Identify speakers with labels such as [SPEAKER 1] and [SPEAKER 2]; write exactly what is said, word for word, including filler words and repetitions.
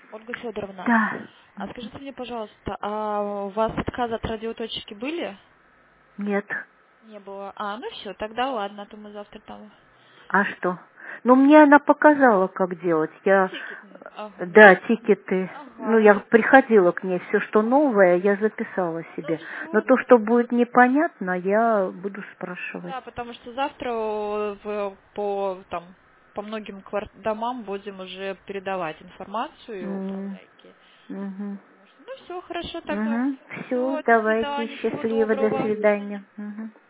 [SPEAKER 1] Ольга Федоровна,
[SPEAKER 2] Да.
[SPEAKER 1] а скажите мне, пожалуйста, а у вас отказы от радиоточки были?
[SPEAKER 2] Нет.
[SPEAKER 1] Не было. А, ну все, тогда ладно, а то мы завтра там...
[SPEAKER 2] А что? Ну, мне она показала, как делать. Я,
[SPEAKER 1] Тикетный.
[SPEAKER 2] э,
[SPEAKER 1] Ага.
[SPEAKER 2] да, тикеты. Ну,
[SPEAKER 1] Ага.
[SPEAKER 2] я приходила к ней, все, что новое, я записала
[SPEAKER 1] Ну
[SPEAKER 2] себе. Но
[SPEAKER 1] все.
[SPEAKER 2] то, что будет непонятно, я буду спрашивать.
[SPEAKER 1] Да, потому что завтра э, в- по там по многим квар- домам будем уже передавать информацию
[SPEAKER 2] М,
[SPEAKER 1] управляйки.
[SPEAKER 2] мгм.
[SPEAKER 1] Потому что, ну все, хорошо тогда.
[SPEAKER 2] Угу. Все,
[SPEAKER 1] Все, до
[SPEAKER 2] давайте,
[SPEAKER 1] свидания, всего
[SPEAKER 2] счастливо, до
[SPEAKER 1] доброго.
[SPEAKER 2] свидания. Мгм.